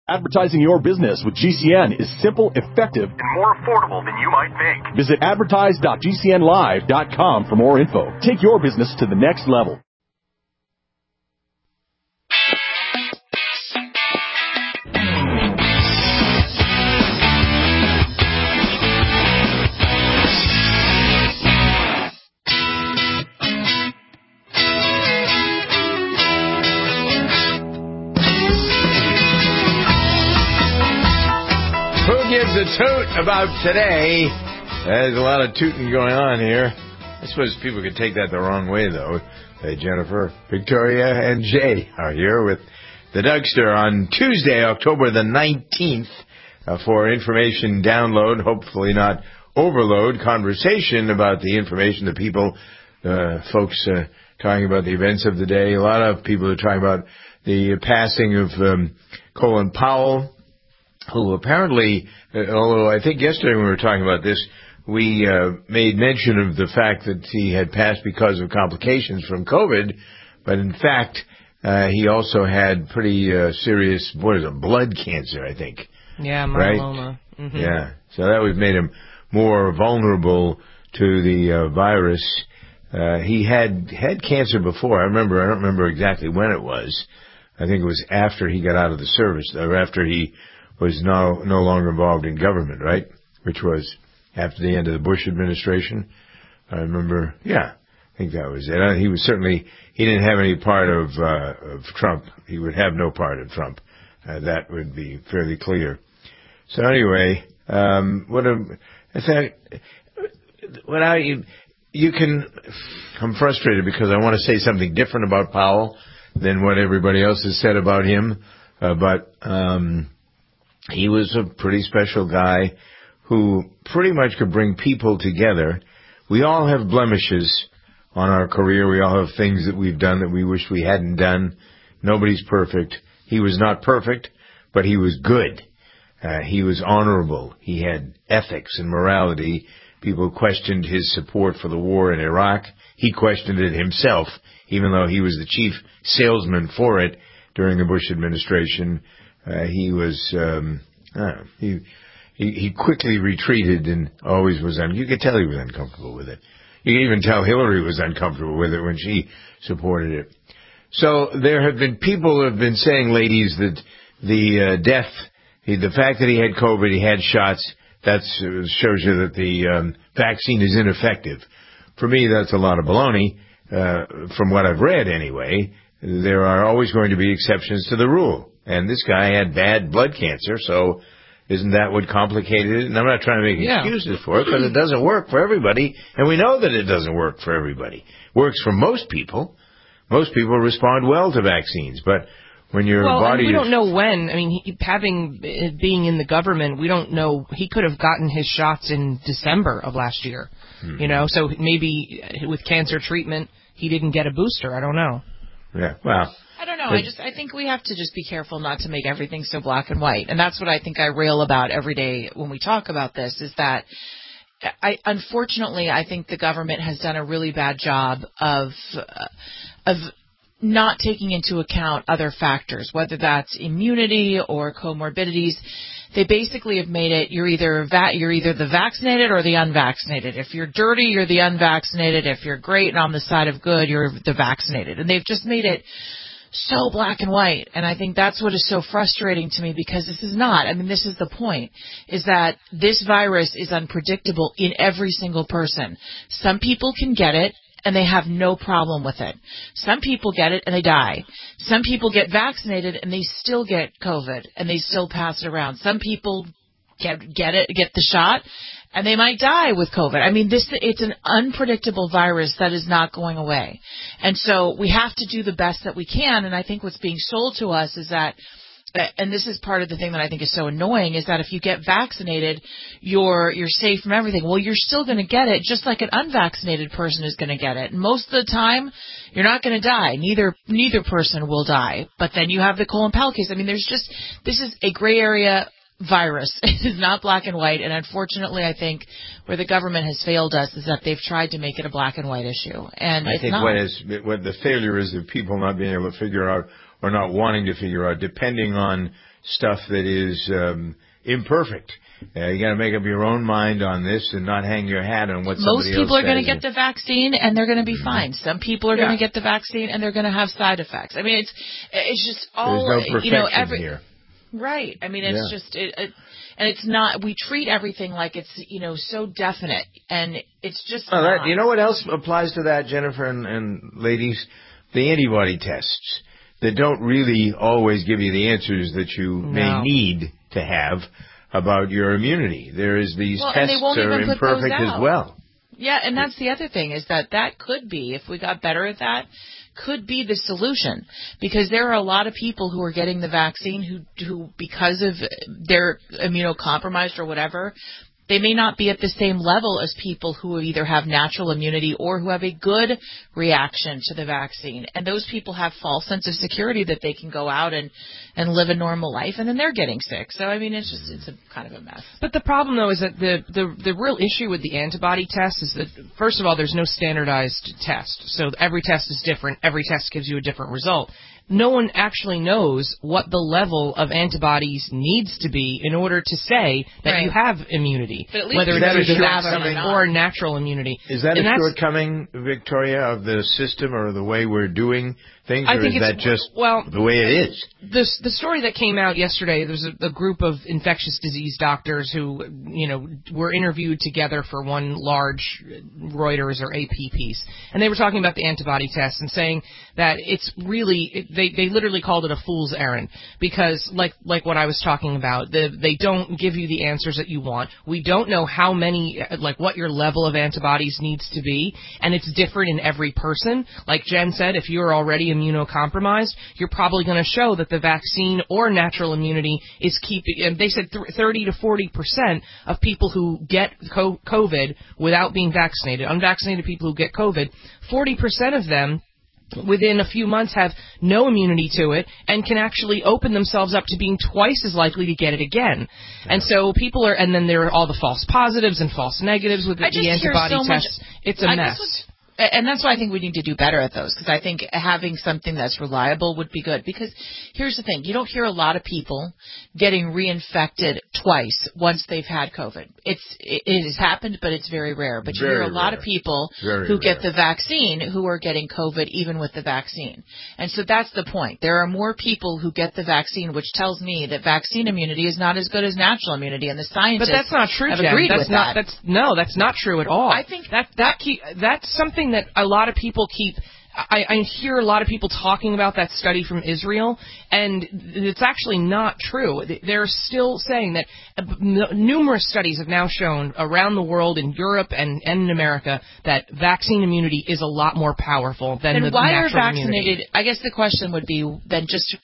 Advertising your business with GCN is simple, effective, and more affordable than you might think. Visit advertise.gcnlive.com for more info. Take your business to the next level. Gives a toot about today. There's a lot of tooting going on here. I suppose people could take that the wrong way, though. Hey, Jennifer, Victoria, and Jay are here with the Dougster on Tuesday, October the 19th, for information download, hopefully not overload, conversation about the information, the people, folks talking about the events of the day. A lot of people are talking about the passing of Colin Powell, who apparently, although I think yesterday when we were talking about this, we made mention of the fact that he had passed because of complications from COVID, but in fact, he also had pretty serious, blood cancer, I think. Yeah, myeloma. Right? Mm-hmm. Yeah, so that would made him more vulnerable to the virus. He had cancer before. I don't remember exactly when it was. I think it was after he got out of the service, or after he was no longer involved in government, right? Which was after the end of the Bush administration. I remember, I think that was it. He didn't have any part of Trump. He would have no part of Trump. That would be fairly clear. So anyway, I'm frustrated because I want to say something different about Powell than what everybody else has said about him, but he was a pretty special guy who pretty much could bring people together. We all have blemishes on our career. We all have things that we've done that we wish we hadn't done. Nobody's perfect. He was not perfect, but he was good. He was honorable. He had ethics and morality. People questioned his support for the war in Iraq. He questioned it himself, even though he was the chief salesman for it during the Bush administration. He was, he quickly retreated and always was, you could tell he was uncomfortable with it. You could even tell Hillary was uncomfortable with it when she supported it. So there have been people who have been saying, ladies, that the the fact that he had COVID, he had shots, that shows you that the vaccine is ineffective. For me, that's a lot of baloney, from what I've read anyway. There are always going to be exceptions to the rule. And this guy had bad blood cancer, so isn't that what complicated it? And I'm not trying to make excuses for it, but it doesn't work for everybody. And we know that it doesn't work for everybody. It works for most people. Most people respond well to vaccines, but when your body... we don't know when. I mean, being in the government, we don't know. He could have gotten his shots in December of last year, so maybe with cancer treatment, he didn't get a booster. I don't know. Yeah, well... I don't know. I think we have to just be careful not to make everything so black and white. And that's what I think I rail about every day when we talk about this, is that unfortunately, I think the government has done a really bad job of not taking into account other factors, whether that's immunity or comorbidities. They basically have made it you're either the vaccinated or the unvaccinated. If you're dirty, you're the unvaccinated. If you're great and on the side of good, you're the vaccinated. And they've just made it so black and white. And I think that's what is so frustrating to me, because this is not. I mean, this is the point, is that this virus is unpredictable in every single person. Some people can get it and they have no problem with it. Some people get it and they die. Some people get vaccinated and they still get COVID and they still pass it around. Some people get the shot, and they might die with COVID. I mean, it's an unpredictable virus that is not going away. And so we have to do the best that we can, and I think what's being sold to us is that, and this is part of the thing that I think is so annoying, is that if you get vaccinated, you're safe from everything. Well, you're still going to get it, just like an unvaccinated person is going to get it. And most of the time, you're not going to die. Neither person will die. But then you have the Colin Powell case. I mean, this is a gray area virus. It is not black and white, and unfortunately, I think where the government has failed us is that they've tried to make it a black and white issue, and I think what the failure is of people not being able to figure out or not wanting to figure out, depending on stuff that is imperfect. You got to make up your own mind on this and not hang your hat on what somebody else says. Most people are going to get the vaccine and they're going to be fine. Some people are going to get the vaccine and they're going to have side effects. I mean, it's just all, there's no perfection here. Right. I mean, it's just and it's not. We treat everything like it's so definite, and it's just. Well, you know what else applies to that, Jennifer and ladies? The antibody tests that don't really always give you the answers that you may need to have about your immunity. There is these tests are imperfect as well. Yeah, and that's the other thing is that could be, if we got better at that, could be the solution, because there are a lot of people who are getting the vaccine who because of they're immunocompromised or whatever, they may not be at the same level as people who either have natural immunity or who have a good reaction to the vaccine. And those people have false sense of security that they can go out and live a normal life, and then they're getting sick. So, I mean, it's a kind of a mess. But the problem, though, is that the real issue with the antibody test is that, first of all, there's no standardized test. So every test is different. Every test gives you a different result. No one actually knows what the level of antibodies needs to be in order to say that you have immunity, whether it's a vaccine or natural immunity. Is that a shortcoming, Victoria, of the system or the way we're doing things, or is that just the way it is? The story that came out yesterday, there's a group of infectious disease doctors who, were interviewed together for one large Reuters or AP piece, and they were talking about the antibody test and saying that it's really, they literally called it a fool's errand, because like what I was talking about, they don't give you the answers that you want. We don't know how many, what your level of antibodies needs to be, and it's different in every person. Like Jen said, if you're already immunocompromised, you're probably going to show that the vaccine or natural immunity is keeping, and they said 30 to 40% of people who get COVID without being vaccinated, unvaccinated people who get COVID, 40% of them within a few months have no immunity to it and can actually open themselves up to being twice as likely to get it again. And so people are, and then there are all the false positives and false negatives with the antibody tests. It's a mess. And that's why I think we need to do better at those, because I think having something that's reliable would be good. Because here's the thing. You don't hear a lot of people getting reinfected twice once they've had COVID. It has happened, but it's very rare. But you hear a lot of people who get the vaccine who are getting COVID even with the vaccine. And so that's the point. There are more people who get the vaccine, which tells me that vaccine immunity is not as good as natural immunity. And the scientists But that's not true, have Jen. agreed with that. That's not true at all. I think that's something that a lot of people keep. I hear a lot of people talking about that study from Israel, and it's actually not true. They're still saying that numerous studies have now shown around the world, in Europe and in America, that vaccine immunity is a lot more powerful than the natural immunity. And why are vaccinated? I guess the question would be then just,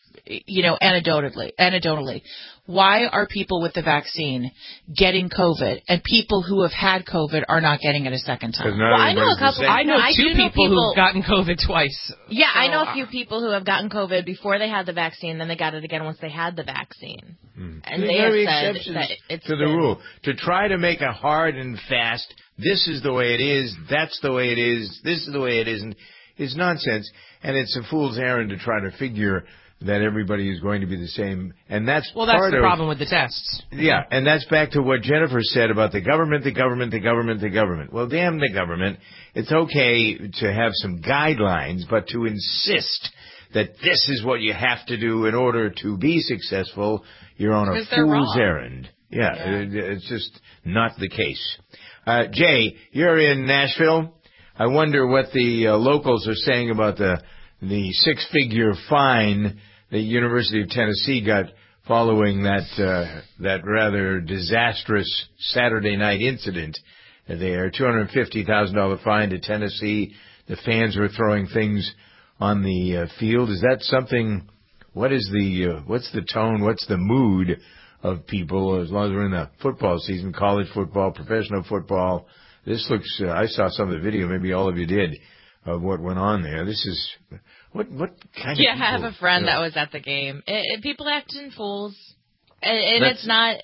anecdotally, why are people with the vaccine getting COVID and people who have had COVID are not getting it a second time? Well, I know a couple. I know two people who've gotten COVID twice. Yeah, I know a few people who have gotten COVID before they had the vaccine, then they got it again once they had the vaccine. And they have said that it's to the rule. To try to make a hard and fast, this is the way it is, that's the way it is, this is the way it isn't, is nonsense. And it's a fool's errand to try to figure that everybody is going to be the same. And that's that's the problem with the tests. Yeah, and that's back to what Jennifer said about the government. Well, damn the government. It's okay to have some guidelines, but to insist that this is what you have to do in order to be successful, you're on a fool's errand. Yeah, it's just not the case. Jay, you're in Nashville. I wonder what the locals are saying about the six-figure fine the University of Tennessee got following that rather disastrous Saturday night incident there. $250,000 fine to Tennessee. The fans were throwing things on the field. Is that something? What's the tone? What's the mood of people as long as we're in the football season, college football, professional football? This looks. I saw some of the video. Maybe all of you did, of what went on there. This is. What kind of people? I have a friend that was at the game. People acting fools. And it's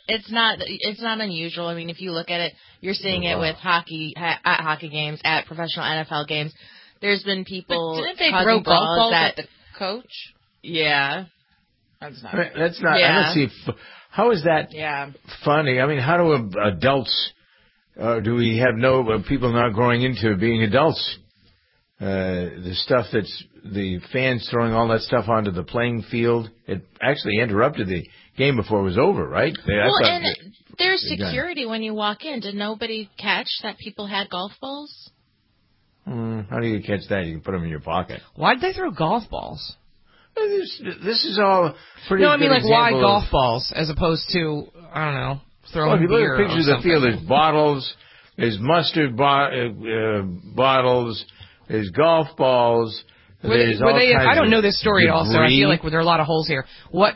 not unusual. I mean, if you look at it, you're seeing it with hockey games, at professional NFL games. There's been people. But didn't they throw golf balls at the coach? Yeah. That's not. That's not. Yeah. I don't see. How is that Yeah. funny? I mean, how do adults? Do we have people not growing into being adults? The stuff that's the fans throwing all that stuff onto the playing field. It actually interrupted the game before it was over, right? There's security when you walk in. Did nobody catch that people had golf balls? How do you catch that? You can put them in your pocket. Why'd they throw golf balls? This is all pretty. No, I mean, good why example golf balls as opposed to, I don't know, throwing if you look beer at pictures or of the field, something. there's bottles, there's mustard bottles, there's golf balls. There's all kinds I don't know of this story at all, so I debris. feel like there are a lot of holes here.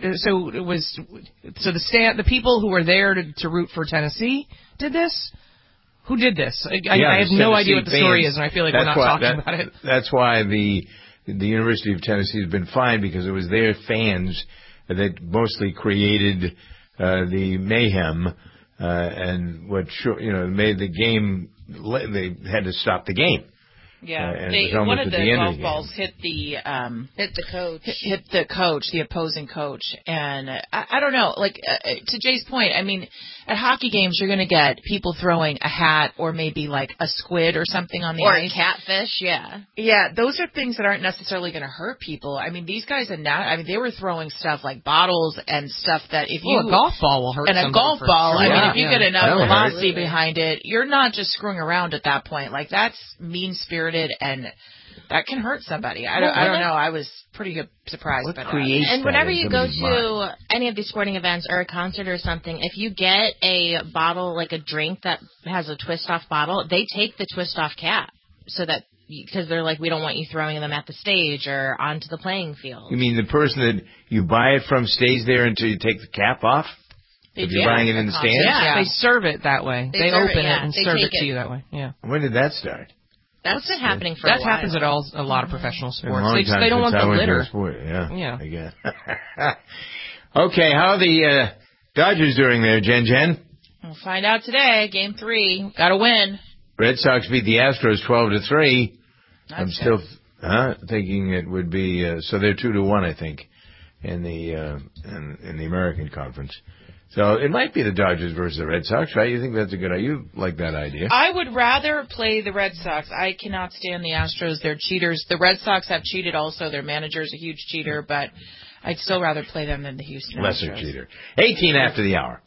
The people who were there to root for Tennessee did this? Who did this? I have no idea what the story is, and I feel like we're not talking about it. That's why the University of Tennessee has been fined, because it was their fans that mostly created the mayhem and made the game. They had to stop the game. Yeah, one of the golf balls hit the coach. Hit the coach, the opposing coach, and I don't know. To Jay's point, I mean, at hockey games you're going to get people throwing a hat or maybe like a squid or something on the ice. Or a catfish, yeah. Yeah, those are things that aren't necessarily going to hurt people. I mean, these guys they were throwing stuff like bottles and stuff that if you a golf ball will hurt. And a golf ball, sure. if you get enough velocity hurt. behind it, you're not just screwing around at that point. Like, that's mean-spirited, and that can hurt somebody. I don't know. I was pretty surprised by that. And whenever you go to any of these sporting events or a concert or something, if you get a bottle, like a drink that has a twist-off bottle, they take the twist-off cap so that because they're like, we don't want you throwing them at the stage or onto the playing field. You mean the person that you buy it from stays there until you take the cap off? If you're buying it in the stands? Yeah. They serve it that way. They open it and serve it to you that way. Yeah. When did that start? That's been happening for a while. That happens at a lot of professional sports. They don't want the litter. Yeah. I guess. Okay, how are the Dodgers doing there, Jen? We'll find out today. Game 3. Got to win. Red Sox beat the Astros 12-3. That's I'm still thinking it would be so they're 2-1, I think, in the American Conference. So it might be the Dodgers versus the Red Sox, right? You think that's a good idea? You like that idea? I would rather play the Red Sox. I cannot stand the Astros. They're cheaters. The Red Sox have cheated also. Their manager's a huge cheater, but I'd still rather play them than the Houston Lesser Astros. cheater. 18 after the hour.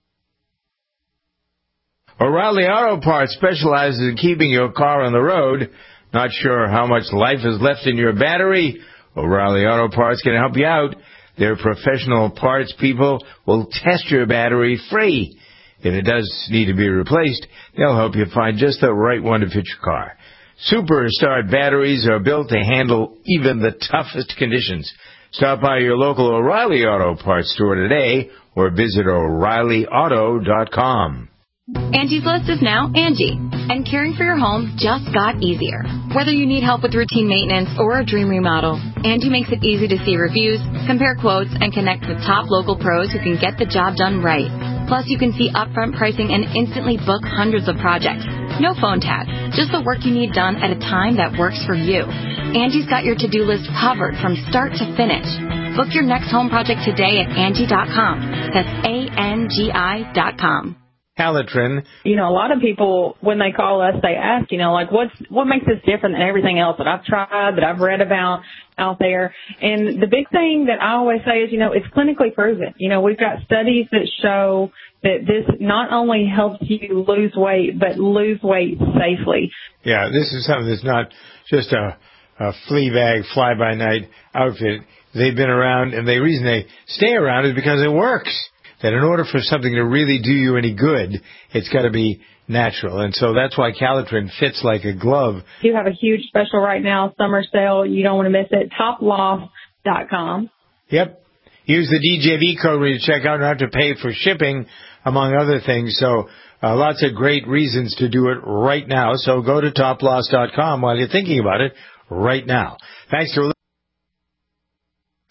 O'Reilly Auto Parts specializes in keeping your car on the road. Not sure how much life is left in your battery? O'Reilly Auto Parts can help you out. Their professional parts people will test your battery free. If it does need to be replaced, they'll help you find just the right one to fit your car. Superstar batteries are built to handle even the toughest conditions. Stop by your local O'Reilly Auto Parts store today or visit O'ReillyAuto.com. Angie's List is now Angie, and caring for your home just got easier. Whether you need help with routine maintenance or a dream remodel, Angie makes it easy to see reviews, compare quotes, and connect with top local pros who can get the job done right. Plus, you can see upfront pricing and instantly book hundreds of projects. No phone tag, just the work you need done at a time that works for you. Angie's got your to-do list covered from start to finish. Book your next home project today at Angie.com. That's ANGI.com. Calitrin. A lot of people, when they call us, they ask, what makes this different than everything else that I've tried, that I've read about out there. And the big thing that I always say is, it's clinically proven. We've got studies that show that this not only helps you lose weight, but lose weight safely. Yeah, this is something that's not just a flea bag, fly-by-night outfit. They've been around, and the reason they stay around is because it works. That in order for something to really do you any good, it's got to be natural. And so that's why Calitrin fits like a glove. You have a huge special right now, summer sale. You don't want to miss it. Toploss.com. Yep. Use the DJV code when you check out and have to pay for shipping, among other things. So lots of great reasons to do it right now. So go to toploss.com while you're thinking about it right now. Thanks for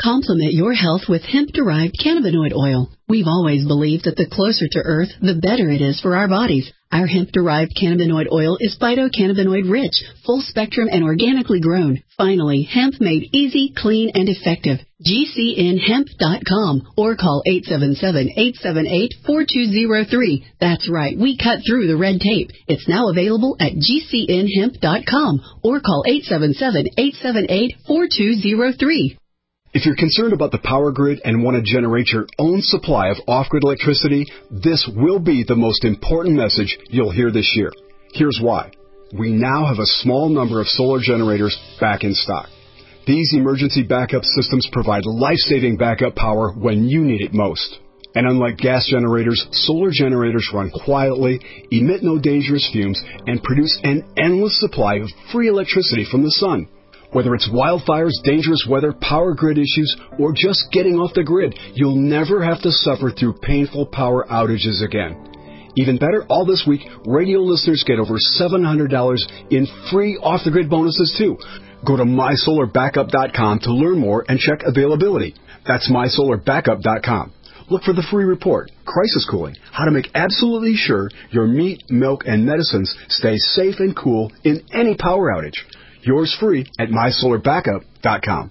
Complement your health with hemp-derived cannabinoid oil. We've always believed that the closer to Earth, the better it is for our bodies. Our hemp-derived cannabinoid oil is phytocannabinoid rich, full spectrum, and organically grown. Finally, hemp made easy, clean, and effective. GCNhemp.com or call 877-878-4203. That's right, we cut through the red tape. It's now available at GCNhemp.com or call 877-878-4203. If you're concerned about the power grid and want to generate your own supply of off-grid electricity, this will be the most important message you'll hear this year. Here's why. We now have a small number of solar generators back in stock. These emergency backup systems provide life-saving backup power when you need it most. And unlike gas generators, solar generators run quietly, emit no dangerous fumes, and produce an endless supply of free electricity from the sun. Whether it's wildfires, dangerous weather, power grid issues, or just getting off the grid, you'll never have to suffer through painful power outages again. Even better, all this week, radio listeners get over $700 in free off-the-grid bonuses, too. Go to mysolarbackup.com to learn more and check availability. That's mysolarbackup.com. Look for the free report, Crisis Cooling, how to make absolutely sure your meat, milk, and medicines stay safe and cool in any power outage. Yours free at mysolarbackup.com.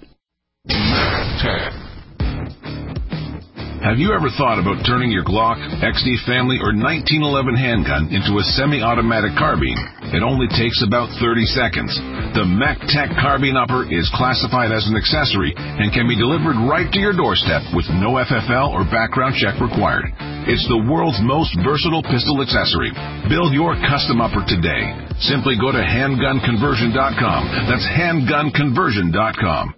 Have you ever thought about turning your Glock, XD Family, or 1911 handgun into a semi-automatic carbine? It only takes about 30 seconds. The MacTech Carbine Upper is classified as an accessory and can be delivered right to your doorstep with no FFL or background check required. It's the world's most versatile pistol accessory. Build your custom upper today. Simply go to handgunconversion.com. That's handgunconversion.com.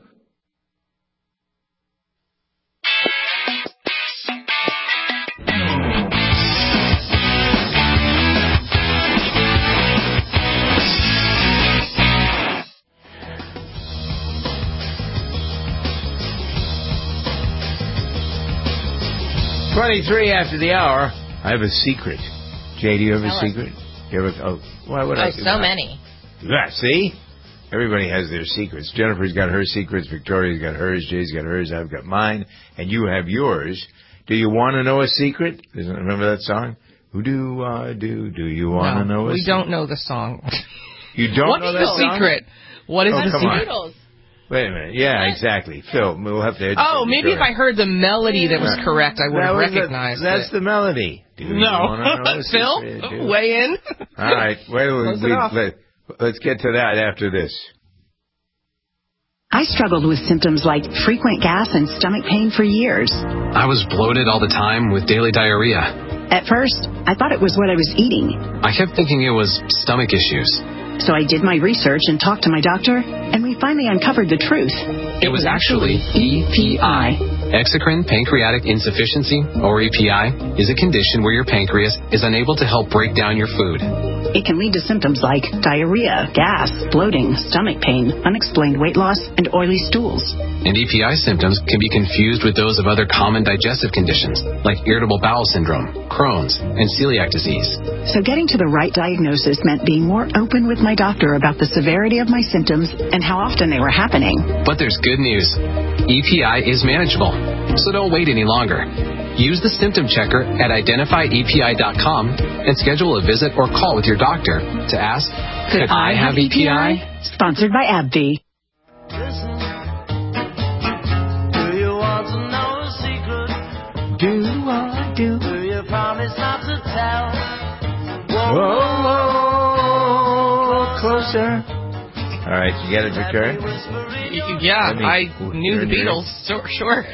.23 after the hour. I have a secret. Jay, do you have a secret? You have why would I do so that? many. Yeah, see? Everybody has their secrets. Jennifer's got her secrets. Victoria's got hers. Jay's got hers. I've got mine. And you have yours. Do you want to know a secret? Remember that song? Who do I do? Do you want to know a secret? We don't know the song. You don't know that song? What's the secret? What is the secret? Wait a minute. Yeah, exactly. Phil, we'll have to... maybe if I heard the melody that was correct, I would have recognized it. That's the melody. Phil, weigh in. All right. Let's get to that after this. I struggled with symptoms like frequent gas and stomach pain for years. I was bloated all the time with daily diarrhea. At first, I thought it was what I was eating. I kept thinking it was stomach issues. So I did my research and talked to my doctor, and we finally uncovered the truth. It was actually EPI. Exocrine pancreatic insufficiency, or EPI, is a condition where your pancreas is unable to help break down your food. It can lead to symptoms like diarrhea, gas, bloating, stomach pain, unexplained weight loss, and oily stools. And EPI symptoms can be confused with those of other common digestive conditions, like irritable bowel syndrome, Crohn's, and celiac disease. So getting to the right diagnosis meant being more open with my doctor about the severity of my symptoms and how often they were happening. But there's good news. EPI is manageable, so don't wait any longer. Use the symptom checker at identifyepi.com and schedule a visit or call with your doctor to ask, could I have EPI? Sponsored by AbbVie. Do you want to know a secret? Do I do? Do you promise not to tell? Whoa, closer. All right, you get it, Victoria? Yeah, I knew the Beatles. Sure.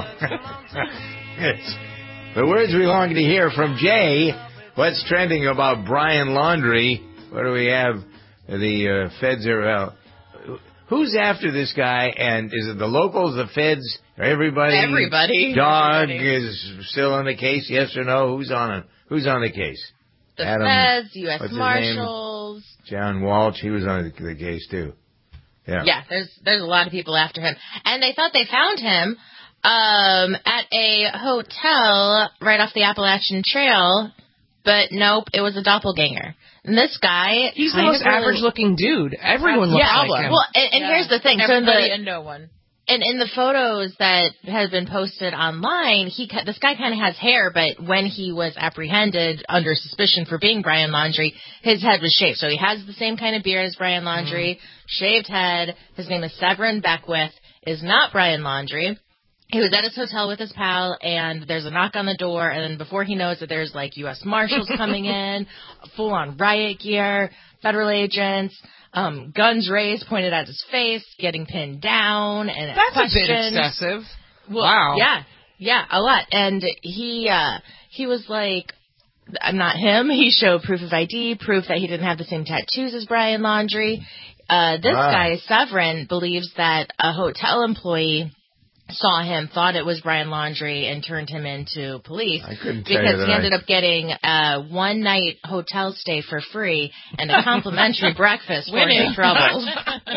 Yes. The words we long to hear from Jay. What's trending about Brian Laundrie? What do we have? The feds are... who's after this guy? And is it the locals, the feds, everybody? Everybody. Dog is still on the case, yes or no? Who's on the case? The Adam, feds, U.S. Marshals. John Walsh, he was on the case too. Yeah, there's a lot of people after him. And they thought they found him at a hotel right off the Appalachian Trail, but nope, it was a doppelganger. And this guy... He's the most average-looking dude. Everyone looks like him. Well, and here's the thing. Everybody and no one. And in the photos that have been posted online, this guy kind of has hair, but when he was apprehended under suspicion for being Brian Laundrie, his head was shaved. So he has the same kind of beard as Brian Laundrie, shaved head. His name is Severin Beckwith, is not Brian Laundrie. He was at his hotel with his pal, and there's a knock on the door, and then before he knows it, there's like U.S. Marshals coming in, full-on riot gear, federal agents, guns raised, pointed at his face, getting pinned down, and that's a bit excessive. Well, wow. Yeah, a lot. And he was like, I'm not him. He showed proof of ID, proof that he didn't have the same tattoos as Brian Laundrie. This guy, Severin, believes that a hotel employee saw him, thought it was Brian Laundrie, and turned him into police. I couldn't tell you because he ended up getting a one-night hotel stay for free and a complimentary breakfast for his troubles.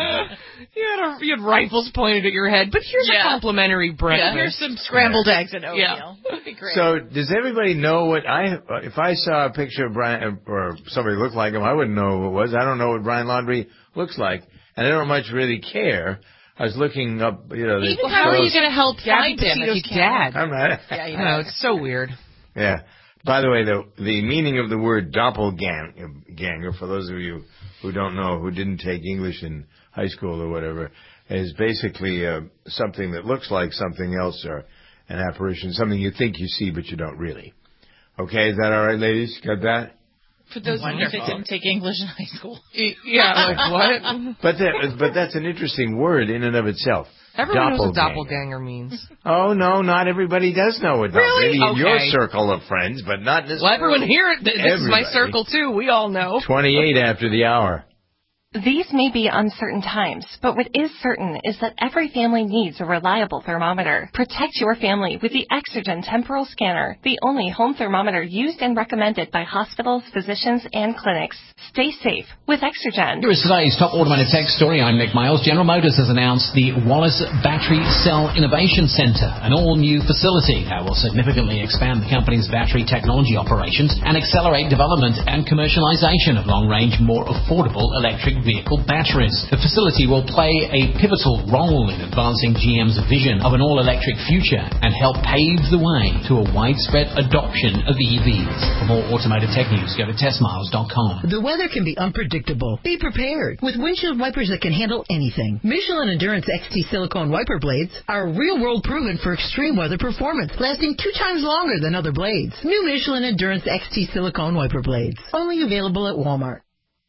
You had rifles pointed at your head, but here's a complimentary breakfast. Here's some scrambled eggs and oatmeal. That'd be great. So, does everybody know what if I saw a picture of Brian, or somebody looked like him, I wouldn't know who it was. I don't know what Brian Laundrie looks like, and I don't much really care. I was looking up, how are you going to help find him if you can't? I'm not. Yeah, it's so weird. Yeah. By the way, the meaning of the word doppelganger, for those of you who don't know, who didn't take English in high school or whatever, is basically something that looks like something else, or an apparition, something you think you see but you don't really. Okay, is that all right, ladies? Got that? For those of you that didn't take English in high school. Yeah, like what? But that's an interesting word in and of itself. Everyone knows what doppelganger means. Oh, no, not everybody does know what doppelganger means. Maybe in your circle of friends, but not in this Well, everyone here, this is my circle too, we all know. 28 after the hour. These may be uncertain times, but what is certain is that every family needs a reliable thermometer. Protect your family with the Exergen Temporal Scanner, the only home thermometer used and recommended by hospitals, physicians, and clinics. Stay safe with Exergen. Here is today's top automotive tech story. I'm Nick Miles. General Motors has announced the Wallace Battery Cell Innovation Center, an all-new facility that will significantly expand the company's battery technology operations and accelerate development and commercialization of long-range, more affordable electric vehicle batteries. The facility will play a pivotal role in advancing GM's vision of an all-electric future and help pave the way to a widespread adoption of EVs. For more automotive tech news, go to testmiles.com. The weather can be unpredictable. Be prepared with windshield wipers that can handle anything. Michelin Endurance XT silicone wiper blades are real-world proven for extreme weather performance, lasting 2 times longer than other blades. New Michelin Endurance XT silicone wiper blades. Only available at Walmart.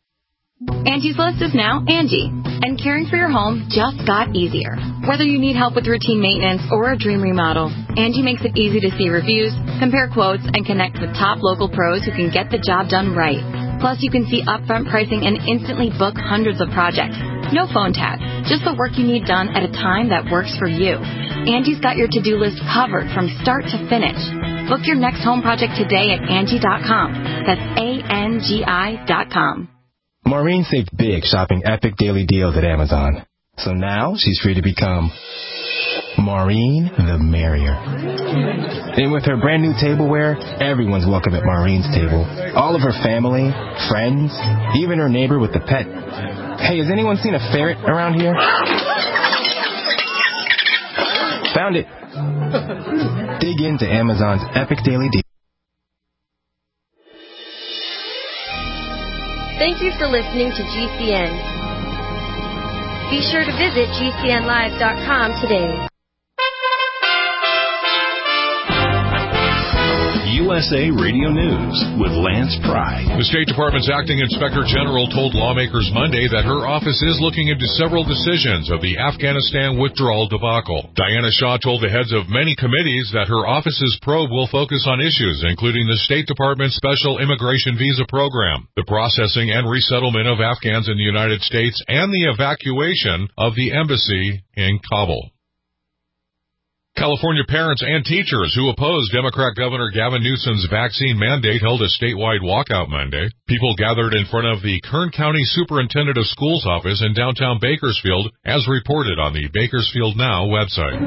Angie's List is now Angie, and caring for your home just got easier. Whether you need help with routine maintenance or a dream remodel, Angie makes it easy to see reviews, compare quotes, and connect with top local pros who can get the job done right. Plus, you can see upfront pricing and instantly book hundreds of projects. No phone tag, just the work you need done at a time that works for you. Angie's got your to-do list covered from start to finish. Book your next home project today at Angie.com. That's ANGI.com. Maureen saved big shopping epic daily deals at Amazon. So now she's free to become Maureen the Merrier. And with her brand new tableware, everyone's welcome at Maureen's table. All of her family, friends, even her neighbor with the pet. Hey, has anyone seen a ferret around here? Found it. Dig into Amazon's epic daily deal. Thank you for listening to GCN. Be sure to visit GCNlive.com today. USA Radio News with Lance Pry. The State Department's acting inspector general told lawmakers Monday that her office is looking into several decisions of the Afghanistan withdrawal debacle. Diana Shaw told the heads of many committees that her office's probe will focus on issues including the State Department's special immigration visa program, the processing and resettlement of Afghans in the United States, and the evacuation of the embassy in Kabul. California parents and teachers who oppose Democrat Governor Gavin Newsom's vaccine mandate held a statewide walkout Monday. People gathered in front of the Kern County Superintendent of Schools office in downtown Bakersfield, as reported on the Bakersfield Now website.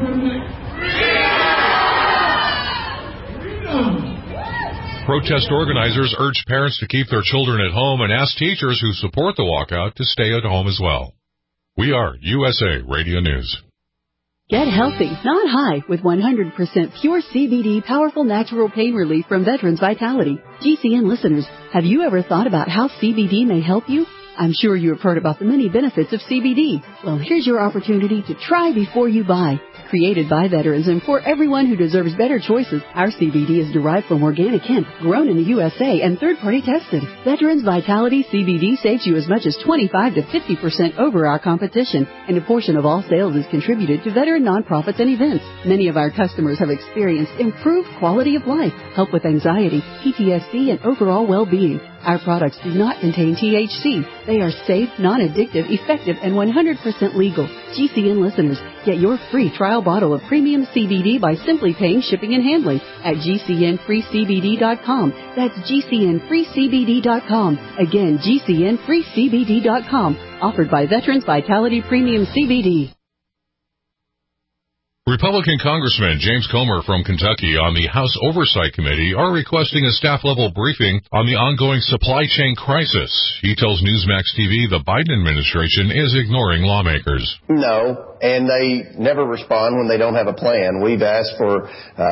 Protest organizers urged parents to keep their children at home and asked teachers who support the walkout to stay at home as well. We are USA Radio News. Get healthy, not high, with 100% pure CBD powerful natural pain relief from Veterans Vitality. GCN listeners, have you ever thought about how CBD may help you? I'm sure you have heard about the many benefits of CBD. Well, here's your opportunity to try before you buy. Created by veterans and for everyone who deserves better choices, our CBD is derived from organic hemp, grown in the USA and third-party tested. Veterans Vitality CBD saves you as much as 25 to 50% over our competition, and a portion of all sales is contributed to veteran nonprofits and events. Many of our customers have experienced improved quality of life, help with anxiety, PTSD, and overall well-being. Our products do not contain THC. They are safe, non-addictive, effective, and 100% legal. GCN listeners, get your free trial bottle of premium CBD by simply paying shipping and handling at GCNFreeCBD.com. That's GCNFreeCBD.com. Again, GCNFreeCBD.com. Offered by Veterans Vitality Premium CBD. Republican Congressman James Comer from Kentucky on the House Oversight Committee are requesting a staff-level briefing on the ongoing supply chain crisis. He tells Newsmax TV the Biden administration is ignoring lawmakers. No, and they never respond when they don't have a plan. We've asked for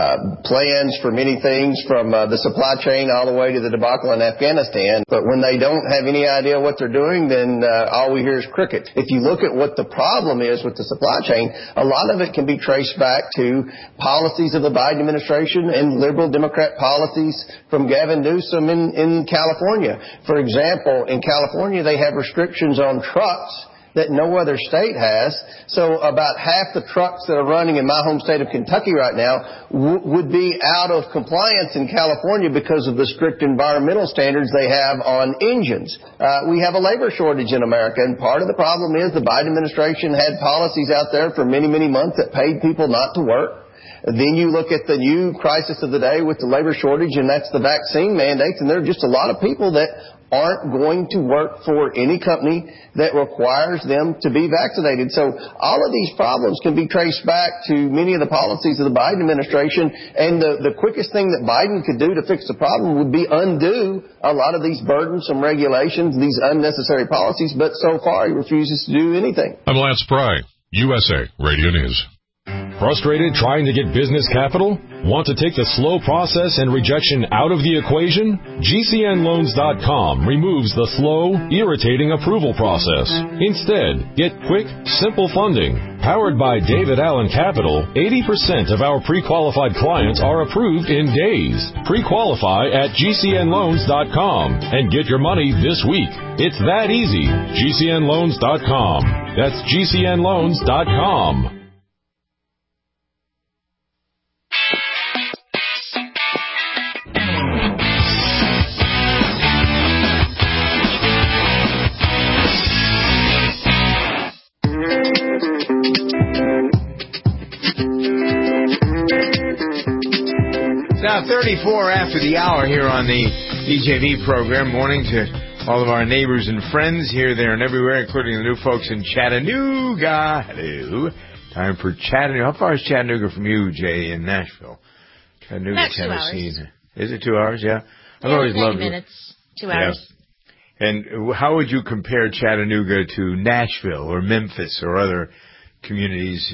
plans for many things from the supply chain all the way to the debacle in Afghanistan. But when they don't have any idea what they're doing, then all we hear is cricket. If you look at what the problem is with the supply chain, a lot of it can be traced back to policies of the Biden administration and liberal Democrat policies from Gavin Newsom in California. For example, in California, they have restrictions on trucks that no other state has. So about half the trucks that are running in my home state of Kentucky right now would be out of compliance in California because of the strict environmental standards they have on engines. We have a labor shortage in America, and part of the problem is the Biden administration had policies out there for many, many months that paid people not to work. Then you look at the new crisis of the day with the labor shortage, and that's the vaccine mandates, and there are just a lot of people that aren't going to work for any company that requires them to be vaccinated. So all of these problems can be traced back to many of the policies of the Biden administration, and the quickest thing that Biden could do to fix the problem would be undo a lot of these burdensome regulations, these unnecessary policies, but so far he refuses to do anything. I'm Lance Pry, USA Radio News. Frustrated trying to get business capital? Want to take the slow process and rejection out of the equation? GCNLoans.com removes the slow, irritating approval process. Instead, get quick, simple funding. Powered by David Allen Capital, 80% of our pre-qualified clients are approved in days. Pre-qualify at GCNLoans.com and get your money this week. It's that easy. GCNLoans.com. That's GCNLoans.com. Now 34 after the hour here on the DJV program. Morning to all of our neighbors and friends here, there, and everywhere, including the new folks in Chattanooga. Hello. Time for Chattanooga. How far is Chattanooga from you, Jay, in Nashville? Chattanooga, About 2 Tennessee. hours. Is it 2 hours? Yeah. I've Yeah, always 90 loved minutes, 2 hours. Yeah. And how would you compare Chattanooga to Nashville or Memphis or other communities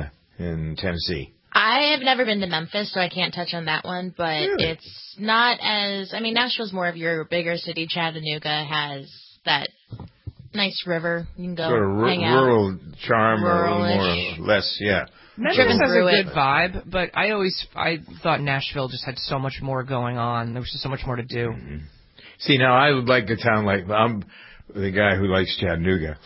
in Tennessee? I have never been to Memphis, so I can't touch on that one, but Really? it's not as, I mean, Nashville's more of your bigger city. Chattanooga has that nice river. You can go Sort of hang out. rural charm or a little Rural-ish. more or less, yeah. Memphis has a good vibe, but I thought Nashville just had so much more going on. There was just so much more to do. Mm-hmm. See, now I would like a town like, I'm the guy who likes Chattanooga.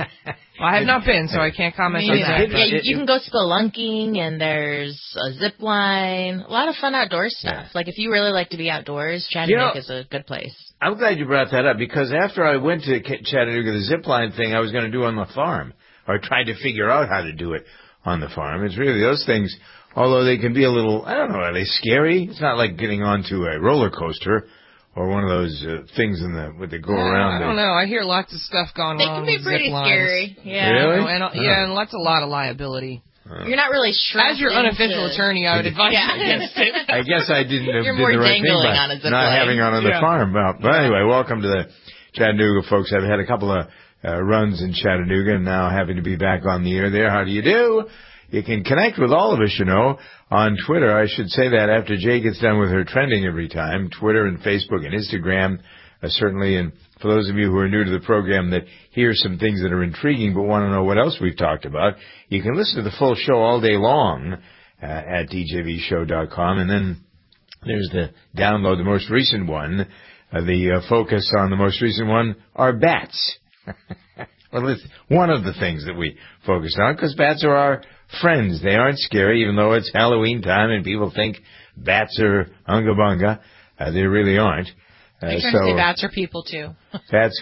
I have not been, so I can't comment on that. Yeah, you can go spelunking, and there's a zip line, a lot of fun outdoor stuff. Like, if you really like to be outdoors, Chattanooga is a good place. I'm glad you brought that up, because after I went to Chattanooga, the zip line thing I was going to do on the farm, or tried to figure out how to do it on the farm. It's really those things, although they can be a little, I don't know, are they scary? It's not like getting onto a roller coaster or one of those things where they go around. I don't know. I hear lots of stuff going on. They can be pretty scary. Yeah. Really? And a lot of liability. You're not really As your unofficial attorney, I would advise you against it. I guess I didn't have You're did more the right thing dangling by on a zip not line. having on the Yeah. farm. But anyway, welcome to the Chattanooga folks. I've had a couple of runs in Chattanooga, and now having to be back on the air there. How do you do? You can connect with all of us, on Twitter. I should say that after Jay gets done with her trending every time. Twitter and Facebook and Instagram, certainly. And for those of you who are new to the program that hear some things that are intriguing but want to know what else we've talked about, you can listen to the full show all day long at djvshow.com. And then there's the download, the most recent one. The focus on the most recent one are bats. Well, it's one of the things that we focus on, because bats are our friends. They aren't scary, even though it's Halloween time and people think bats are unga bunga. They really aren't. You're trying to say bats are people, too. Bats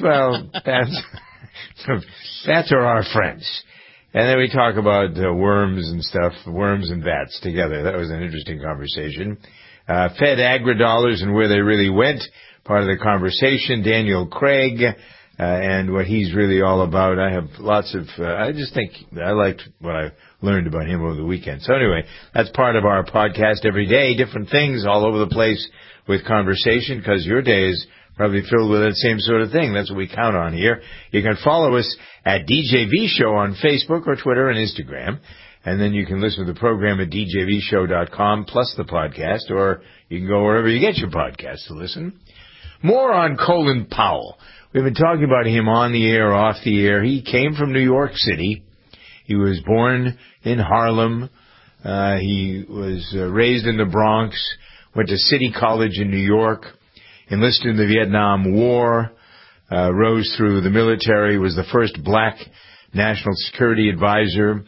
are our friends. And then we talk about worms and stuff, worms and bats together. That was an interesting conversation. Fed agri-dollars and where they really went, part of the conversation. Daniel Craig, and what he's really all about. I have lots of, I just think I liked what I learned about him over the weekend. So anyway, that's part of our podcast every day, different things all over the place with conversation, because your day is probably filled with that same sort of thing. That's what we count on here. You can follow us at DJV Show on Facebook or Twitter and Instagram. And then you can listen to the program at djvshow.com plus the podcast, or you can go wherever you get your podcast to listen. More on Colin Powell. We've been talking about him on the air, off the air. He came from New York City. He was born in Harlem. He was raised in the Bronx, went to City College in New York, enlisted in the Vietnam War, rose through the military, was the first black national security advisor.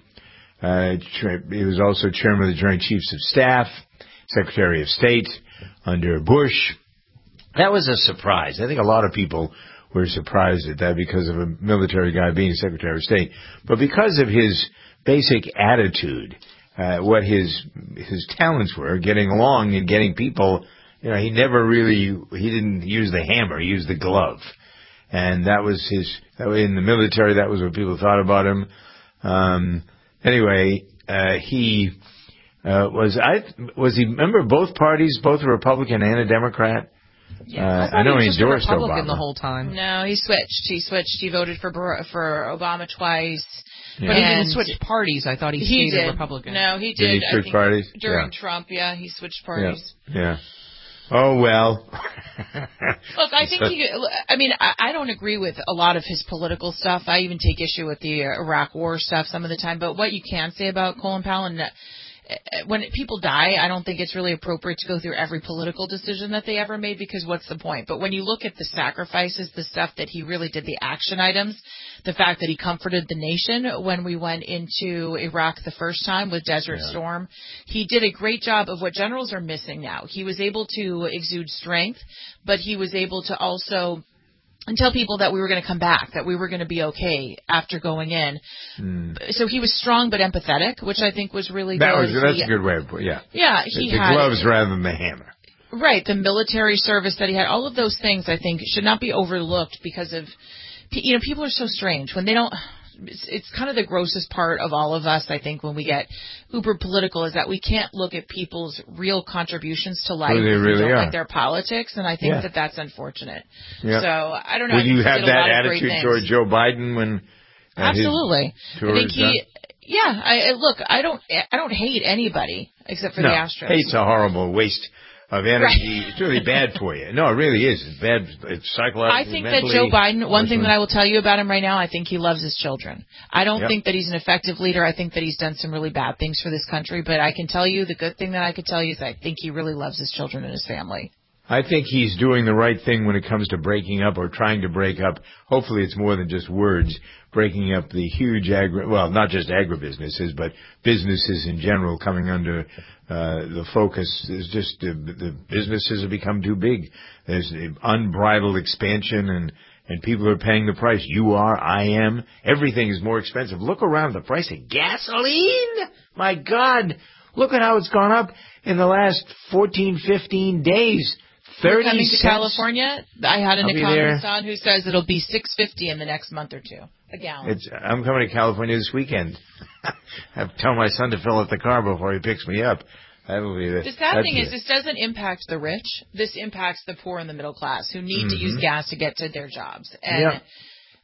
He was also chairman of the Joint Chiefs of Staff, Secretary of State under Bush. That was a surprise. I think a lot of people were surprised at that because of a military guy being Secretary of State. But because of his basic attitude, what his talents were, getting along and getting people, he didn't use the hammer, he used the glove. And that was in the military, that was what people thought about him. Anyway, he was he member of both parties, both a Republican and a Democrat? Yeah, I know he was endorsed a Republican Obama the whole time. No, he switched. He voted for Obama twice. Yeah. But he didn't switch parties. I thought he stayed a Republican. No, he did. Did he switch parties? During Trump, he switched parties. Yeah. Oh, well. Look, I think I don't agree with a lot of his political stuff. I even take issue with the Iraq War stuff some of the time. But what you can say about Colin Powell, and when people die, I don't think it's really appropriate to go through every political decision that they ever made, because what's the point? But when you look at the sacrifices, the stuff that he really did, the action items, the fact that he comforted the nation when we went into Iraq the first time with Desert Storm, he did a great job of what generals are missing now. He was able to exude strength, but he was able to also and tell people that we were going to come back, that we were going to be okay after going in. So he was strong but empathetic, which I think was really good. That's a good way of putting it, Yeah, the gloves rather than the hammer. Right, the military service that he had, all of those things I think should not be overlooked because of, people are so strange when they don't. It's kind of the grossest part of all of us, I think, when we get uber political, is that we can't look at people's real contributions to life. They really are. Like their politics, and I think that that's unfortunate. Yeah. So I don't know. Would you have that attitude toward Joe Biden when? Absolutely. I think I don't hate anybody except for the Astros. Hate's a horrible waste of energy. Right. It's really bad for you. No, it really is. It's bad. It's psychologically. I think that Joe Biden, one thing that I will tell you about him right now, I think he loves his children. I don't think that he's an effective leader. I think that he's done some really bad things for this country. But I can tell you, the good thing that I could tell you is I think he really loves his children and his family. I think he's doing the right thing when it comes to breaking up or trying to break up. Hopefully it's more than just words, breaking up the huge not just agribusinesses, but businesses in general coming under the focus. Is just the businesses have become too big. There's unbridled expansion and people are paying the price. You are, I am. Everything is more expensive. Look around, the price of gasoline. My God, look at how it's gone up in the last 14, 15 days. 30 coming cents. To California, I had an economist on who says it'll be $6.50 in the next month or two a gallon. I'm coming to California this weekend. I tell my son to fill up the car before he picks me up. That'll be the sad thing is this doesn't impact the rich. This impacts the poor and the middle class who need to use gas to get to their jobs. And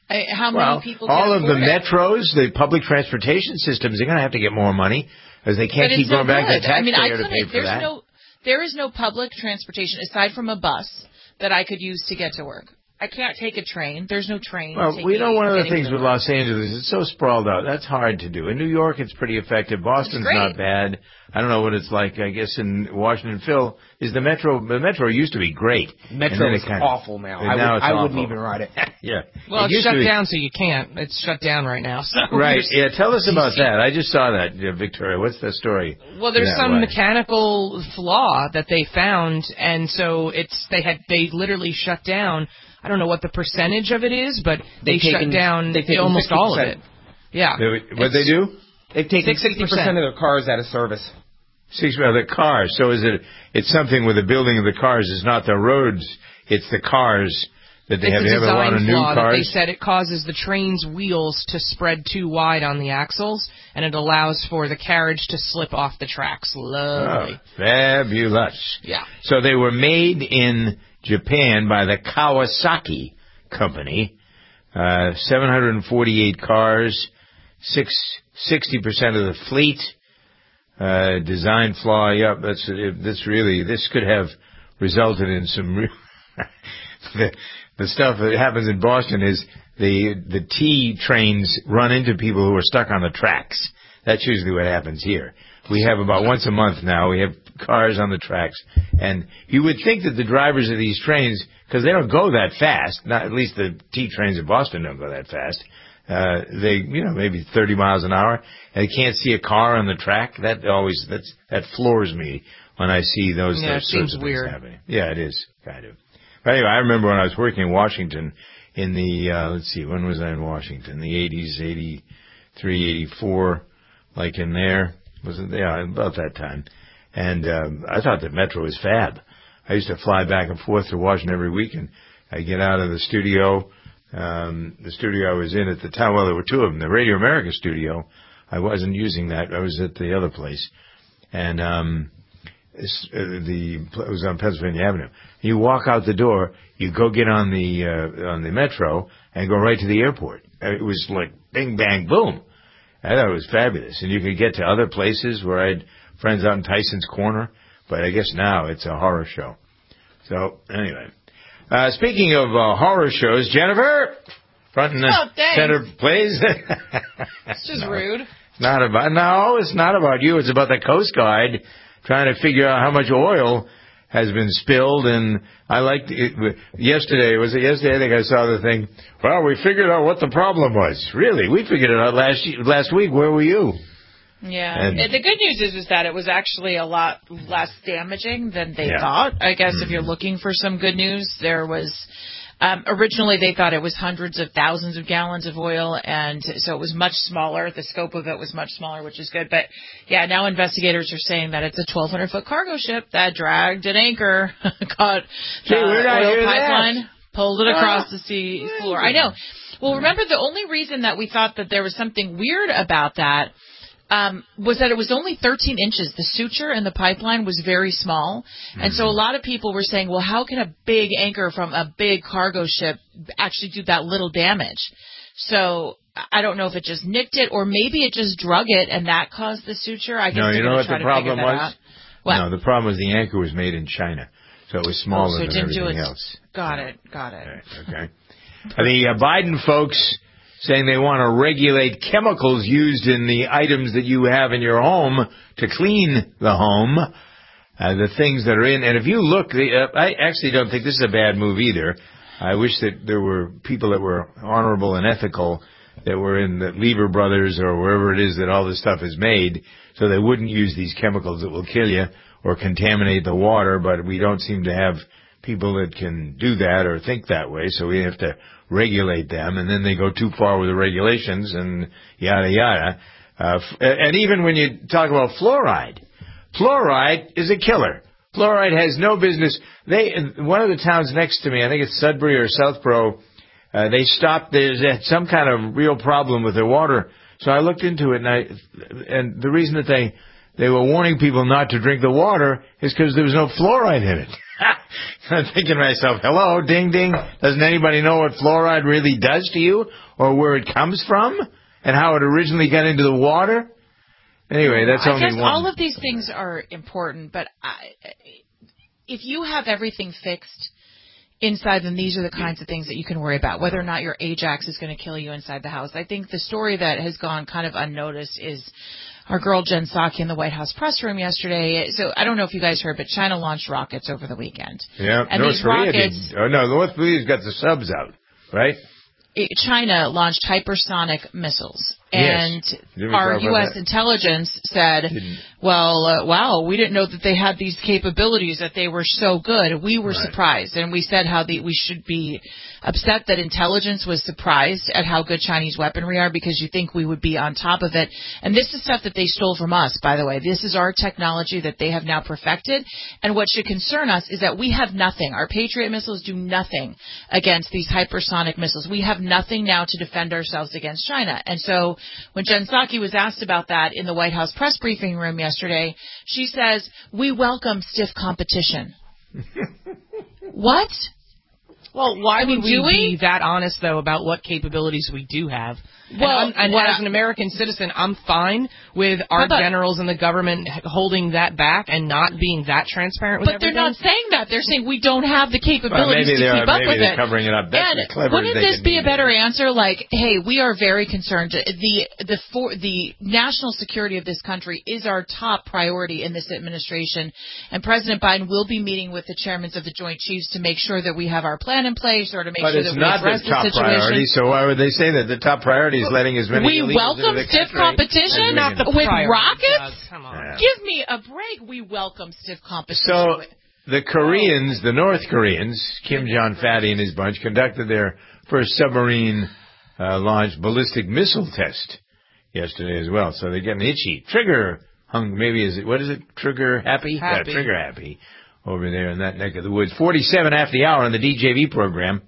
How many people can all of the afford it? metros, the public transportation systems, they're going to have to get more money because they can't keep going back to the taxpayer to pay for that. There is no public transportation aside from a bus that I could use to get to work. I can't take a train. There's no train. Well, we know one of the things with Los Angeles, it's so sprawled out. That's hard to do. In New York, it's pretty effective. Boston's not bad. I don't know what it's like. I guess in Washington, Phil, is the metro used to be great. Metro is awful now. I wouldn't even ride it. Yeah. Well, it's shut down, so you can't. It's shut down right now. So right. Yeah. Tell us about that. I just saw that, Victoria. What's the story? Well, there's some mechanical flaw that they found, and so they literally shut down. I don't know what the percentage of it is, but they shut down almost all of it. Yeah. What they do? They've taken 60% of their cars out of service. 60% of the cars. So it's something with the building of the cars. It's not the roads. It's the cars that they have. They have a lot of new cars. They said it causes the train's wheels to spread too wide on the axles, and it allows for the carriage to slip off the tracks. Lovely. Oh, fabulous. Yeah. So they were made in Japan by the Kawasaki company. 748 cars, 60% of the fleet. Design flaw. Yep, this could have resulted in some. The stuff that happens in Boston is the T trains run into people who are stuck on the tracks. That's usually what happens here. We have about once a month now, we have cars on the tracks. And you would think that the drivers of these trains, because they don't go that fast, not at least the T trains in Boston don't go that fast. They, maybe 30 miles an hour, and they can't see a car on the track. That floors me when I see those sorts of things happening. Yeah, it is, kind of. But anyway, I remember when I was working in Washington in the, when was I in Washington? The 80s, 83, 84, like in there. About that time. And I thought the metro was fab. I used to fly back and forth to Washington every week, and I'd get out of the studio. The studio I was in at the time, well, there were two of them. The Radio America studio, I wasn't using that. I was at the other place. And it was on Pennsylvania Avenue. You walk out the door, you go get on the metro, and go right to the airport. It was like bing, bang, boom. I thought it was fabulous. And you could get to other places where I had friends out in Tyson's Corner, but I guess now it's a horror show. So, anyway. Speaking of horror shows, Jennifer, front and center, please. It's just rude. It's not about you. It's about the Coast Guard trying to figure out how much oil has been spilled. And I liked it. Yesterday, I think I saw the thing. Well, we figured out what the problem was. Really? We figured it out last week. Where were you? Yeah. And the good news is that it was actually a lot less damaging than they thought. I guess if you're looking for some good news, there was originally they thought it was hundreds of thousands of gallons of oil, and so it was much smaller. The scope of it was much smaller, which is good. But yeah, now investigators are saying that it's a 1,200-foot cargo ship that dragged an anchor, caught the oil pipeline, pulled it across the sea floor. I know. Well, remember, the only reason that we thought that there was something weird about that was that it was only 13 inches. The suture in the pipeline was very small. And so a lot of people were saying, well, how can a big anchor from a big cargo ship actually do that little damage? So I don't know if it just nicked it or maybe it just drug it and that caused the suture. I guess you know what the problem was? No, the problem was the anchor was made in China. So it was smaller than everything else. Got it. Okay. The Biden folks saying they want to regulate chemicals used in the items that you have in your home to clean the home, the things that are in. And if you look, I actually don't think this is a bad move either. I wish that there were people that were honorable and ethical that were in the Lever Brothers or wherever it is that all this stuff is made, so they wouldn't use these chemicals that will kill you or contaminate the water. But we don't seem to have people that can do that or think that way, so we have to regulate them, and then they go too far with the regulations and yada yada. And even when you talk about fluoride is a killer. Fluoride has no business. One of the towns next to me, I think it's Sudbury or Southborough, they stopped. There's some kind of real problem with their water. So I looked into it, and the reason that they were warning people not to drink the water is because there was no fluoride in it. I'm thinking to myself, hello, ding, ding. Doesn't anybody know what fluoride really does to you or where it comes from and how it originally got into the water? Anyway, that's only one. I guess all of these things are important, but if you have everything fixed inside, then these are the kinds of things that you can worry about, whether or not your Ajax is going to kill you inside the house. I think the story that has gone kind of unnoticed is our girl Jen Psaki in the White House press room yesterday. So I don't know if you guys heard, but China launched rockets over the weekend. Yeah, and North these Korea rockets, didn't. Oh, no, North Korea's got the subs out, right? China launched hypersonic missiles. Yes. And our U.S. intelligence said, wow, we didn't know that they had these capabilities, that they were so good. We were surprised. And we said how we should be upset that intelligence was surprised at how good Chinese weaponry are, because you think we would be on top of it. And this is stuff that they stole from us, by the way. This is our technology that they have now perfected. And what should concern us is that we have nothing. Our Patriot missiles do nothing against these hypersonic missiles. We have nothing now to defend ourselves against China. And so when Jen Psaki was asked about that in the White House press briefing room yesterday, she says, we welcome stiff competition. What? Well, why would we be that honest, though, about what capabilities we do have? Well, and as an American citizen, I'm fine with our generals and the government holding that back and not being that transparent with everything. But they're not saying that. They're saying we don't have the capabilities to keep up with it. Covering it up. That's and wouldn't this be a better answer? Like, hey, we are very concerned. The national security of this country is our top priority in this administration, and President Biden will be meeting with the chairmen of the Joint Chiefs to make sure that we have our plan in place or to make sure that we address the situation. But it's not the top priority, so why would they say that? The top priority is letting as many We welcome stiff competition with rockets? Come on. Yeah. Give me a break. We welcome stiff competition. So the Koreans, the North Koreans, Kim Jong-fatty and his bunch, conducted their first submarine-launched ballistic missile test yesterday as well. So they're getting itchy. Trigger hung, maybe what is it? Trigger happy? Yeah, trigger happy over there in that neck of the woods. 47 after the hour on the DJV program.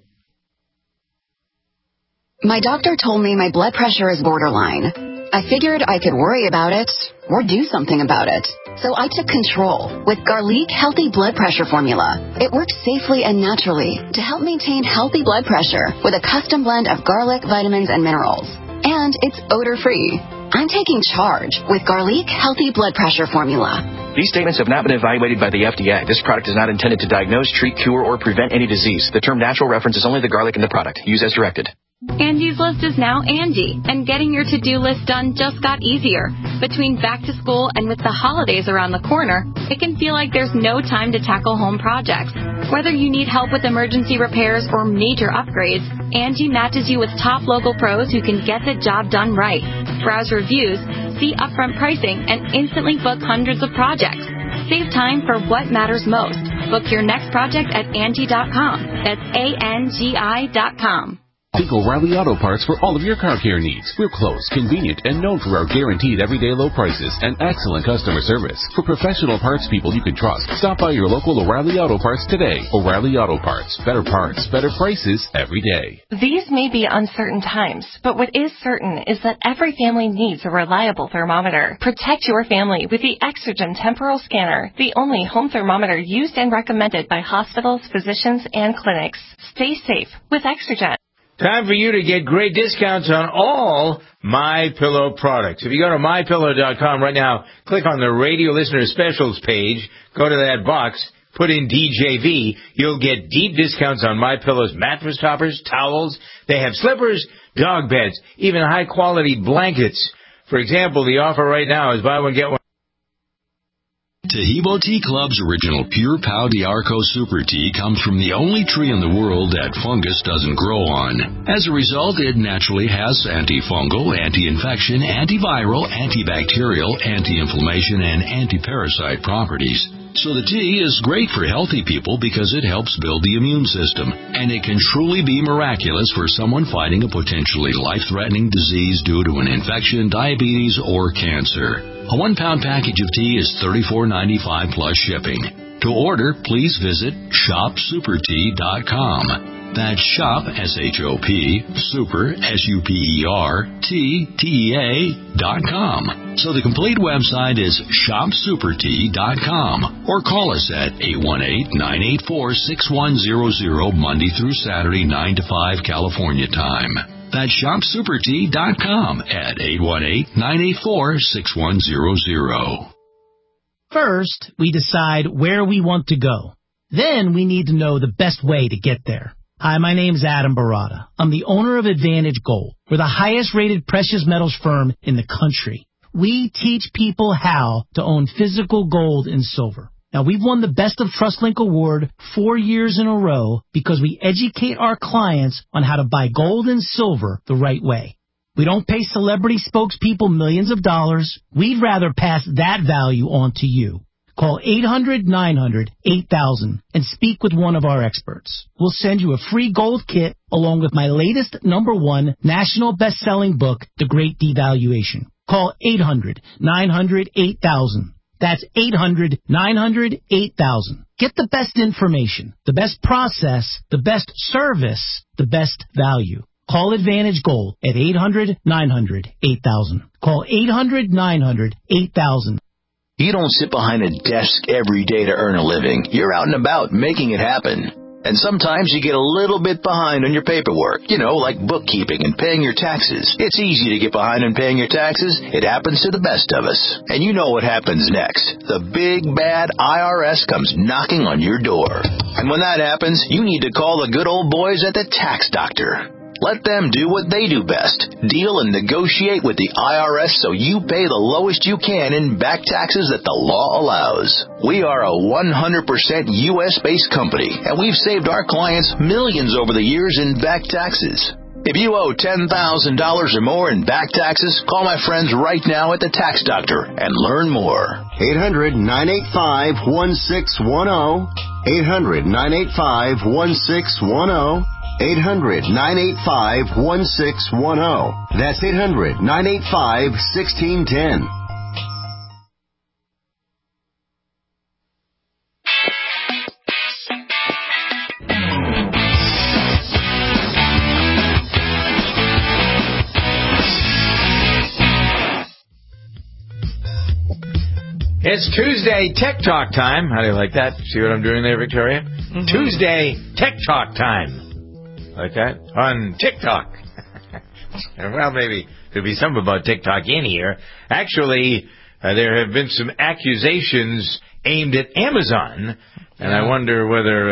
My doctor told me my blood pressure is borderline. I figured I could worry about it or do something about it. So I took control with Garlic Healthy Blood Pressure Formula. It works safely and naturally to help maintain healthy blood pressure with a custom blend of garlic, vitamins, and minerals. And it's odor-free. I'm taking charge with Garlic Healthy Blood Pressure Formula. These statements have not been evaluated by the FDA. This product is not intended to diagnose, treat, cure, or prevent any disease. The term natural references only the garlic in the product. Use as directed. Angie's List is now Angie, and getting your to-do list done just got easier. Between back to school and with the holidays around the corner, it can feel like there's no time to tackle home projects. Whether you need help with emergency repairs or major upgrades, Angie matches you with top local pros who can get the job done right. Browse reviews, see upfront pricing, and instantly book hundreds of projects. Save time for what matters most. Book your next project at Angie.com. That's ANGI.com. Think O'Reilly Auto Parts for all of your car care needs. We're close, convenient, and known for our guaranteed everyday low prices and excellent customer service. For professional parts people you can trust, stop by your local O'Reilly Auto Parts today. O'Reilly Auto Parts. Better parts, better prices every day. These may be uncertain times, but what is certain is that every family needs a reliable thermometer. Protect your family with the Exergen Temporal Scanner, the only home thermometer used and recommended by hospitals, physicians, and clinics. Stay safe with Exergen. Time for you to get great discounts on all MyPillow products. If you go to MyPillow.com right now, click on the radio listener specials page, go to that box, put in DJV, you'll get deep discounts on MyPillow's mattress toppers, towels. They have slippers, dog beds, even high-quality blankets. For example, the offer right now is buy one, get one. Tahibo Tea Club's original Pure Pau d'Arco Super Tea comes from the only tree in the world that fungus doesn't grow on. As a result, it naturally has antifungal, anti-infection, antiviral, antibacterial, anti-inflammation, and anti-parasite properties. So the tea is great for healthy people because it helps build the immune system, and it can truly be miraculous for someone fighting a potentially life-threatening disease due to an infection, diabetes, or cancer. A 1-pound package of tea is $34.95 plus shipping. To order, please visit shopsupertea.com. That's shop, S-H-O-P, super, SUPERTTEA.com. So the complete website is shopsupertea.com, or call us at 818-984-6100 Monday through Saturday, 9 to 5 California time. That's shopsupertea.com at 818-984-6100. First, we decide where we want to go. Then we need to know the best way to get there. Hi, my name's Adam Barada. I'm the owner of Advantage Gold. We're the highest rated precious metals firm in the country. We teach people how to own physical gold and silver. Now, we've won the Best of TrustLink Award 4 years in a row because we educate our clients on how to buy gold and silver the right way. We don't pay celebrity spokespeople millions of dollars. We'd rather pass that value on to you. Call 800-900-8000 and speak with one of our experts. We'll send you a free gold kit along with my latest #1 national best-selling book, The Great Devaluation. Call 800-900-8000. That's 800-900-8000. Get the best information, the best process, the best service, the best value. Call Advantage Gold at 800-900-8000. Call 800-900-8000. You don't sit behind a desk every day to earn a living. You're out and about making it happen. And sometimes you get a little bit behind on your paperwork, like bookkeeping and paying your taxes. It's easy to get behind on paying your taxes. It happens to the best of us. And you know what happens next. The big, bad IRS comes knocking on your door. And when that happens, you need to call the good old boys at the Tax Doctor. Let them do what they do best. Deal and negotiate with the IRS so you pay the lowest you can in back taxes that the law allows. We are a 100% U.S.-based company, and we've saved our clients millions over the years in back taxes. If you owe $10,000 or more in back taxes, call my friends right now at the Tax Doctor and learn more. 800-985-1610. 800-985-1610. 800-985-1610. That's 800-985-1610. It's Tuesday Tech Talk time. How do you like that? See what I'm doing there, Victoria? Mm-hmm. Tuesday Tech Talk time. Like that? On TikTok. Well, maybe there'll be something about TikTok in here. Actually, there have been some accusations aimed at Amazon. And I wonder whether,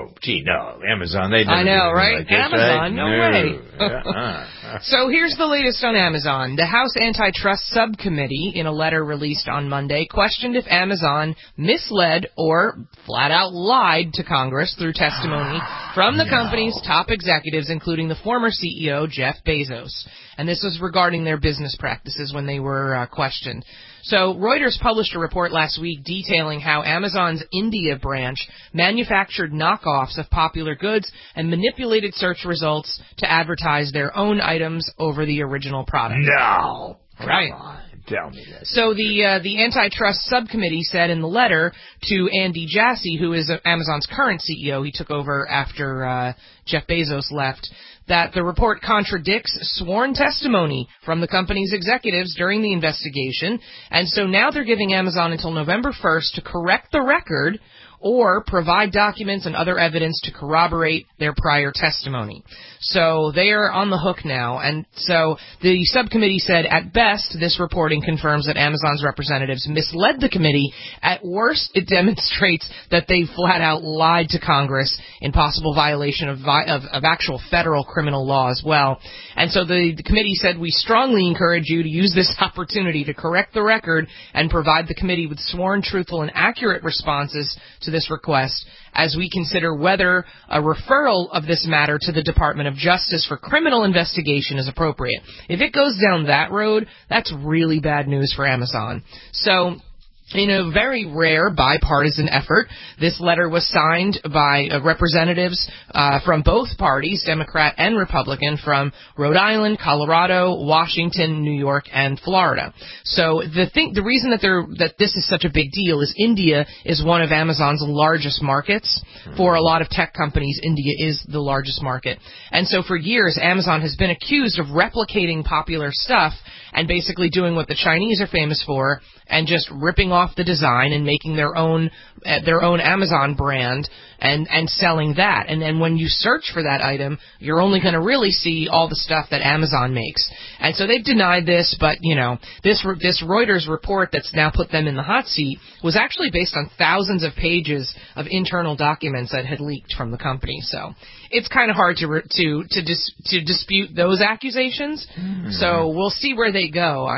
Amazon, they I know, right? Like this, Amazon, right? No way. So here's the latest on Amazon. The House Antitrust Subcommittee, in a letter released on Monday, questioned if Amazon misled or flat out lied to Congress through testimony from the company's top executives, including the former CEO, Jeff Bezos. And this was regarding their business practices when they were questioned. So Reuters published a report last week detailing how Amazon's India branch manufactured knockoffs of popular goods and manipulated search results to advertise their own items over the original product. No. Right. Come on. Tell me this. So the antitrust subcommittee said in the letter to Andy Jassy, who is Amazon's current CEO, he took over after Jeff Bezos left, that the report contradicts sworn testimony from the company's executives during the investigation, and so now they're giving Amazon until November 1st to correct the record or provide documents and other evidence to corroborate their prior testimony. So they are on the hook now, and so the subcommittee said, at best, this reporting confirms that Amazon's representatives misled the committee. At worst, it demonstrates that they flat out lied to Congress in possible violation of actual federal criminal law as well. And so the committee said, we strongly encourage you to use this opportunity to correct the record and provide the committee with sworn, truthful, and accurate responses to this request as we consider whether a referral of this matter to the Department of Justice for criminal investigation is appropriate. If it goes down that road, that's really bad news for Amazon. So In a very rare bipartisan effort, this letter was signed by representatives from both parties, Democrat and Republican, from Rhode Island, Colorado, Washington, New York, and Florida. So the reason that this is such a big deal is India is one of Amazon's largest markets. For a lot of tech companies, India is the largest market. And so for years, Amazon has been accused of replicating popular stuff and basically doing what the Chinese are famous for and just ripping off the design and making their own Amazon brand and selling that. And then when you search for that item, you're only going to really see all the stuff that Amazon makes. And so they've denied this, but, this Reuters report that's now put them in the hot seat was actually based on thousands of pages of internal documents that had leaked from the company. So it's kind of hard to dispute those accusations. Mm-hmm. So we'll see where they go.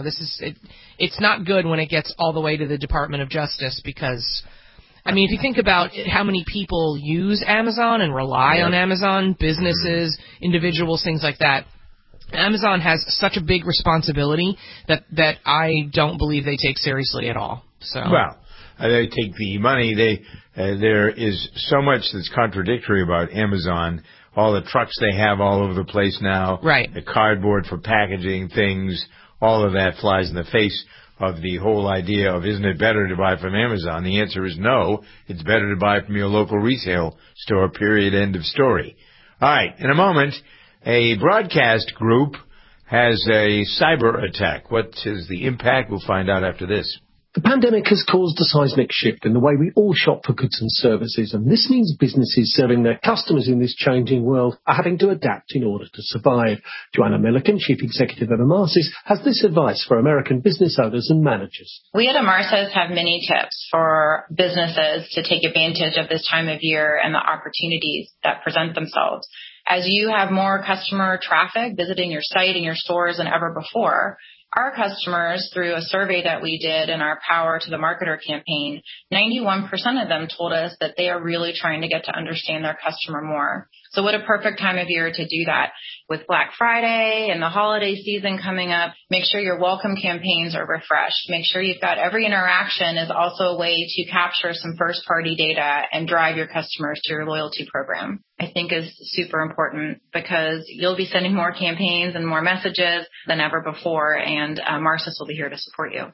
It's not good when it gets all the way to the Department of Justice because, if you think about how many people use Amazon and rely on Amazon, businesses, individuals, things like that, Amazon has such a big responsibility that I don't believe they take seriously at all. So well, they take the money. There is so much that's contradictory about Amazon. All the trucks they have all over the place now, right? The cardboard for packaging things. All of that flies in the face of the whole idea of isn't it better to buy from Amazon? The answer is no. It's better to buy from your local retail store, period, end of story. All right, in a moment, a broadcast group has a cyber attack. What is the impact? We'll find out after this. The pandemic has caused a seismic shift in the way we all shop for goods and services, and this means businesses serving their customers in this changing world are having to adapt in order to survive. Joanna Milliken, Chief Executive of Emarsys, has this advice for American business owners and managers. We at Emarsys have many tips for businesses to take advantage of this time of year and the opportunities that present themselves. As you have more customer traffic visiting your site and your stores than ever before, our customers, through a survey that we did in our Power to the Marketer campaign, 91% of them told us that they are really trying to get to understand their customer more. So what a perfect time of year to do that. With Black Friday and the holiday season coming up, make sure your welcome campaigns are refreshed. Make sure you've got every interaction is also a way to capture some first-party data and drive your customers to your loyalty program. I think is super important because you'll be sending more campaigns and more messages than ever before, and Emarsys will be here to support you.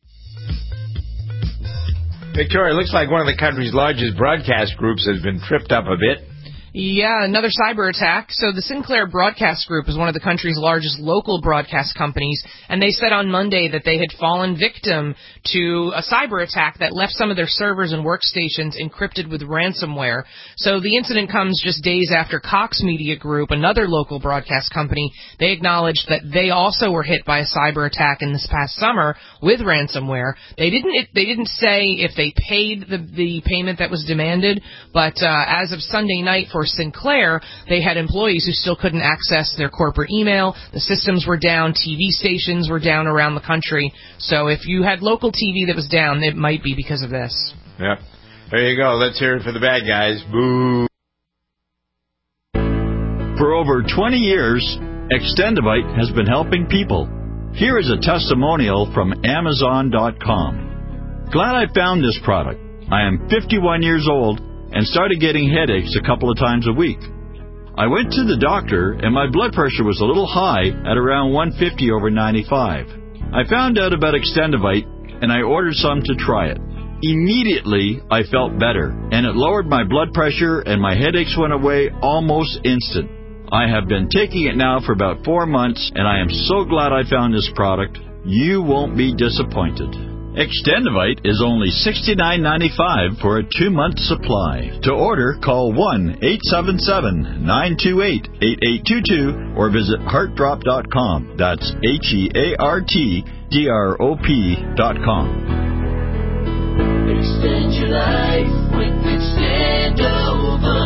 Victoria, it looks like one of the country's largest broadcast groups has been tripped up a bit. Yeah, another cyber attack. So the Sinclair Broadcast Group is one of the country's largest local broadcast companies, and they said on Monday that they had fallen victim to a cyber attack that left some of their servers and workstations encrypted with ransomware. So the incident comes just days after Cox Media Group, another local broadcast company, they acknowledged that they also were hit by a cyber attack in this past summer with ransomware. They didn't say if they paid the payment that was demanded, but as of Sunday night for Sinclair, they had employees who still couldn't access their corporate email. The systems were down. TV stations were down around the country. So if you had local TV that was down, it might be because of this. Yep. There you go. Let's hear it for the bad guys. Boo. For over 20 years, Extendivite has been helping people. Here is a testimonial from Amazon.com. Glad I found this product. I am 51 years old and started getting headaches a couple of times a week. I went to the doctor and my blood pressure was a little high at around 150/95. I found out about Extendivite and I ordered some to try it. Immediately, I felt better and it lowered my blood pressure and my headaches went away almost instant. I have been taking it now for about 4 months and I am so glad I found this product. You won't be disappointed. Extendivite is only $69.95 for a 2-month supply. To order, call 1-877-928-8822 or visit heartdrop.com. That's HEARTDROP.com. Extend your life with Extendovite.